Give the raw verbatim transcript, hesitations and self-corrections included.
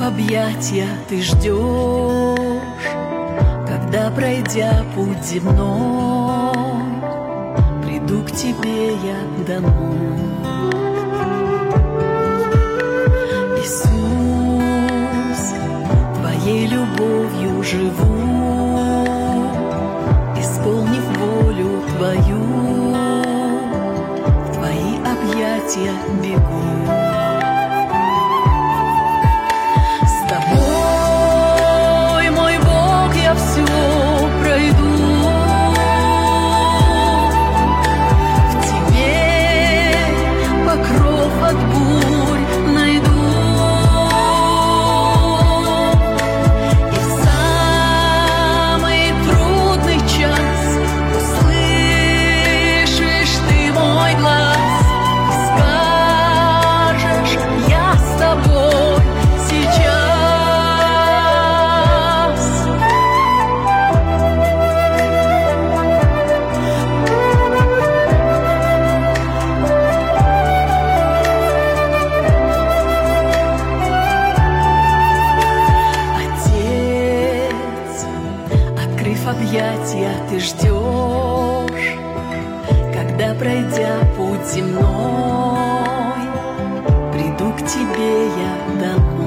Открыв объятия, ты ждешь, когда, пройдя путь земной, приду к тебе я домой. Иисус, Твоей любовью живу, исполнив волю Твою, в Твои объятия бегу. С Тобой, мой Бог, я все пройду, в Тебе покров от бурь найду. Объятия ты ждешь, когда, пройдя путь земной, приду к тебе я домой.